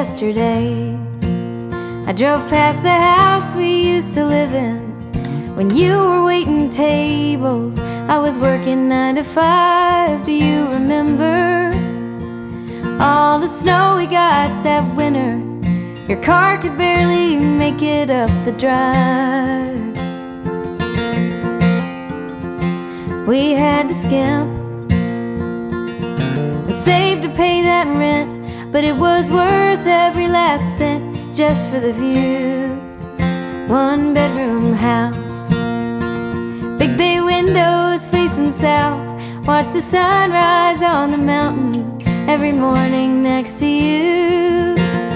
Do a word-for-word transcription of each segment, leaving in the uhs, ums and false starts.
yesterday. I drove past the house we used to live in when you were waiting tables. I was working nine to five. Do you remember all the snow we got that winter? Your car could barely make it up the drive. We had to skimp and save to pay that rent, but it was worth every last cent just for the view. One bedroom house, big bay windows facing south. Watch the sunrise on the mountain every morning next to you.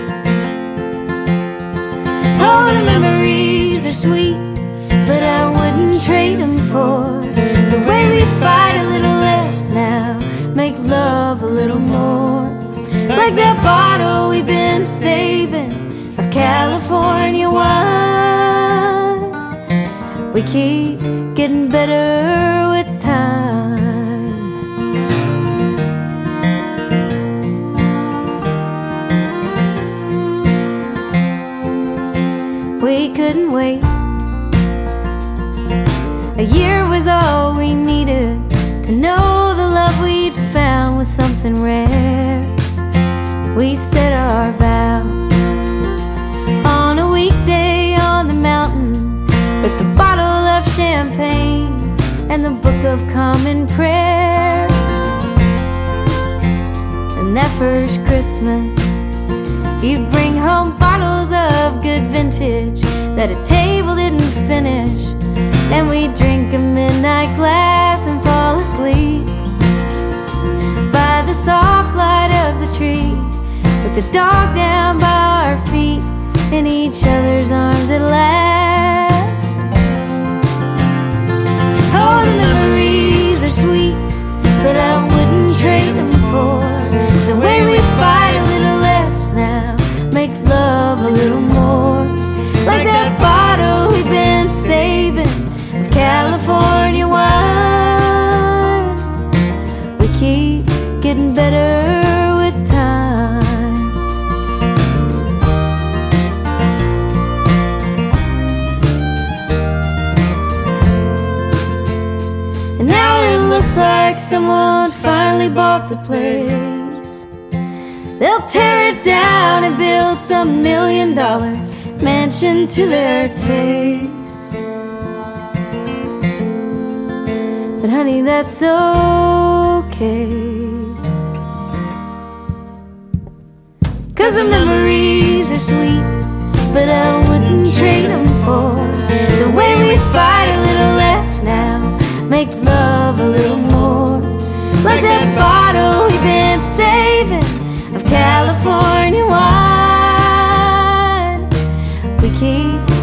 Oh, the memories are sweet, but I wouldn't trade them for the way we fight a little less now, make love a little more. Like that bottle we've been saving of California wine. We keep getting better with time. We couldn't wait. A year was all we needed to know the love we'd found was something rare. We said our vows on a weekday on the mountain with a bottle of champagne and the Book of Common Prayer. And that first Christmas, you'd bring home bottles of good vintage that a table didn't finish, and we'd drink a midnight glass and fall asleep by the soft light of the tree, with the dog down by our feet in each other's arms at last. Oh, the memories are sweet, but I wouldn't trade them for the way we fight a little less now, make love a little more. Like that bottle we've been saving of California wine. We keep getting better with time. And now it looks like someone finally bought the place. They'll tear it down and build some million dollar mansion to their taste. But honey, that's okay, 'cause the memories are sweet, but I wouldn't trade them for the way we fight a little less now, make love a little more. Like that bottle we've been saving of California wine. We keep